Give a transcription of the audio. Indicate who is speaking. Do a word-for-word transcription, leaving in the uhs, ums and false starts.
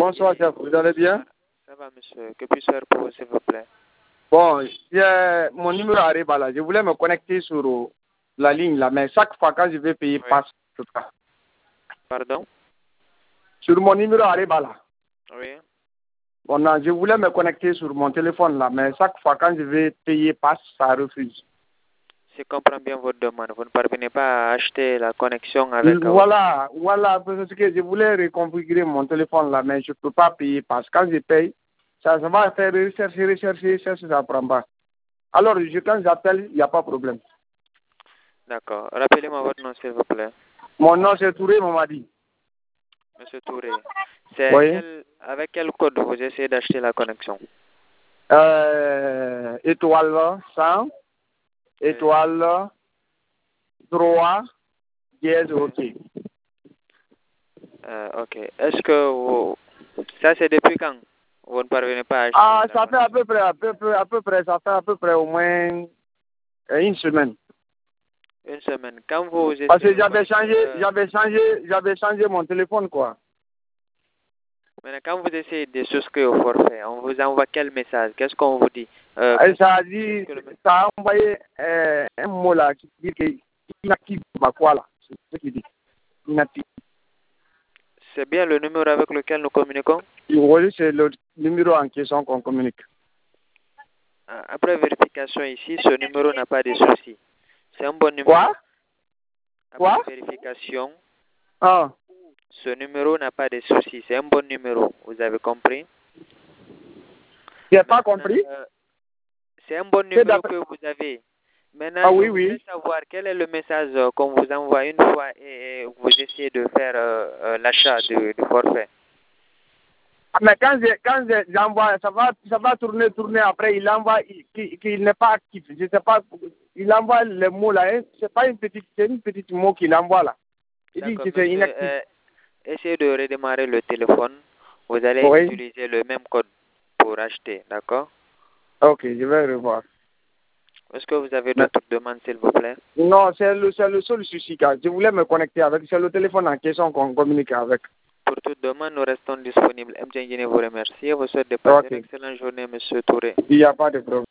Speaker 1: Bonsoir, chef. Vous allez bien?
Speaker 2: Ça va, monsieur. Que puis-je faire pour vous, s'il vous plaît?
Speaker 1: Bon, j'ai- mon numéro arrive là. Je voulais me connecter sur la ligne là, mais chaque fois quand je vais payer,
Speaker 2: Oui.
Speaker 1: passe tout ça.
Speaker 2: Pardon?
Speaker 1: Sur mon numéro arrive là.
Speaker 2: Oui.
Speaker 1: Bon, non, je voulais me connecter sur mon téléphone là, mais chaque fois quand je vais payer, passe, ça refuse.
Speaker 2: Si je comprends bien votre demande, vous ne parvenez pas à acheter la connexion avec...
Speaker 1: Voilà, voilà, parce que je voulais reconfigurer mon téléphone là, mais je ne peux pas payer parce que quand je paye, ça, ça va faire rechercher, rechercher, rechercher, ça ne prend pas. Alors, je, quand j'appelle, il n'y a pas de problème.
Speaker 2: D'accord. Rappelez-moi votre nom, s'il vous plaît.
Speaker 1: Mon nom, c'est Touré Mamadi.
Speaker 2: Monsieur Touré. C'est
Speaker 1: Oui.
Speaker 2: quel- avec quel code vous essayez d'acheter la connexion?
Speaker 1: Euh, étoile cent, étoile trois, dièse, ok.
Speaker 2: Euh, ok. Est-ce que vous... Ça, c'est depuis quand vous ne parvenez pas à acheter
Speaker 1: Ah,
Speaker 2: la
Speaker 1: ça fait à peu près, à peu près, à peu près, ça fait à peu près au moins euh, une semaine.
Speaker 2: Une semaine. Quand vous essayez...
Speaker 1: Parce que j'avais changé,
Speaker 2: euh,
Speaker 1: j'avais changé, j'avais changé mon téléphone, quoi.
Speaker 2: Maintenant, quand vous essayez de souscrire au forfait, on vous envoie quel message? Qu'est-ce qu'on vous dit? Euh,
Speaker 1: Et ça a dit,
Speaker 2: que le-
Speaker 1: ça a envoyé euh, un mot là qui dit que inactif, bah quoi là, c'est ce qu'il dit, inactif.
Speaker 2: C'est bien le numéro avec lequel nous communiquons?
Speaker 1: Et vous voyez, c'est le numéro en question qu'on communique.
Speaker 2: Euh, Après vérification ici, ce numéro n'a pas de soucis. C'est un bon numéro.
Speaker 1: Quoi? Quoi?
Speaker 2: Après vérification,
Speaker 1: Ah.
Speaker 2: ce numéro n'a pas de soucis. C'est un bon numéro. Vous avez compris?
Speaker 1: J'ai pas compris.
Speaker 2: Euh, c'est un bon
Speaker 1: C'est
Speaker 2: numéro
Speaker 1: d'après-
Speaker 2: que vous avez. Maintenant,
Speaker 1: Ah oui,
Speaker 2: je
Speaker 1: oui.
Speaker 2: voudrais savoir quel est le message euh, qu'on vous envoie une fois et, et vous essayez de faire euh, euh, l'achat du, du forfait.
Speaker 1: Ah, mais quand je, quand je- j'envoie, ça va, ça va tourner, tourner après, il envoie il- qu'il qu'il n'est pas actif. Je sais pas, il envoie le mot là, hein. C'est pas une petite, c'est une petite mot qu'il envoie là. Il dit
Speaker 2: D'accord,
Speaker 1: que c'est
Speaker 2: monsieur,
Speaker 1: inactif.
Speaker 2: euh, essayez de redémarrer le téléphone. Vous allez
Speaker 1: Oui.
Speaker 2: utiliser le même code pour acheter, d'accord?
Speaker 1: Ok, je vais revoir.
Speaker 2: Est-ce que vous avez
Speaker 1: Mais-
Speaker 2: d'autres demandes, s'il vous plaît?
Speaker 1: Non, c'est le, c'est le seul souci, car je voulais me connecter avec, c'est le téléphone en question qu'on communique avec.
Speaker 2: Pour toute demande, nous restons disponibles. M. Engine vous remercie et vous souhaite de passer
Speaker 1: Ok.
Speaker 2: une excellente journée, monsieur Touré.
Speaker 1: Il n'y a pas de problème.